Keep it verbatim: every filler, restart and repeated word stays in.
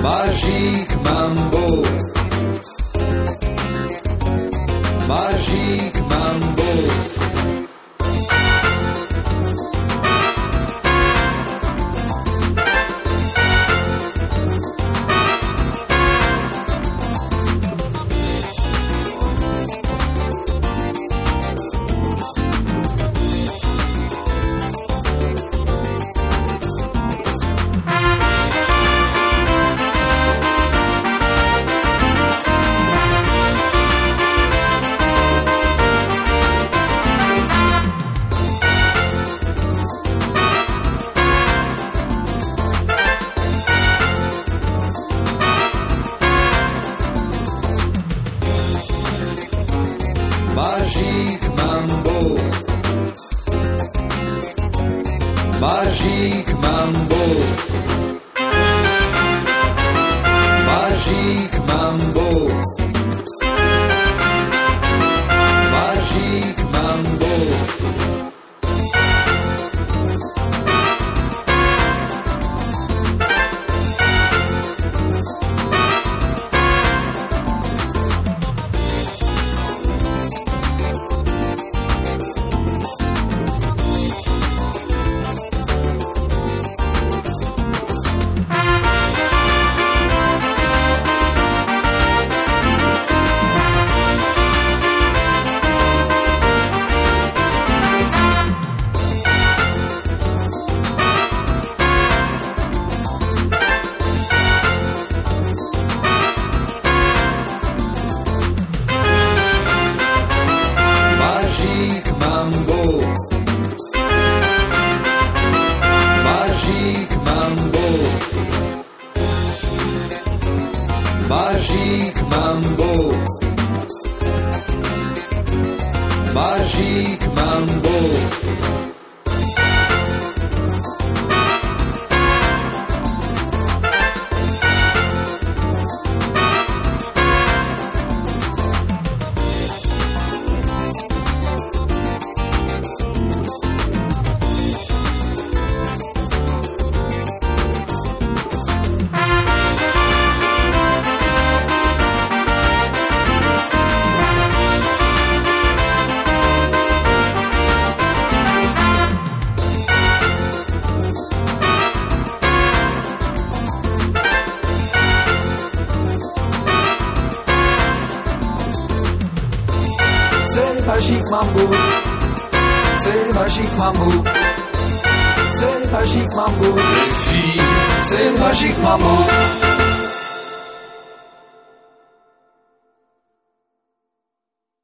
Magic Mambo, Magic Mambo. Magic Mambo, Magic Mambo, Magic Mambo, Magic Mambo. Magic Mambo, Magic Mambo, Magic Mambo, Magic Mambo. C'est Magic Mambo, c'est Magic Mambo, c'est Magic Mambo, Les filles, c'est Magic Mambo.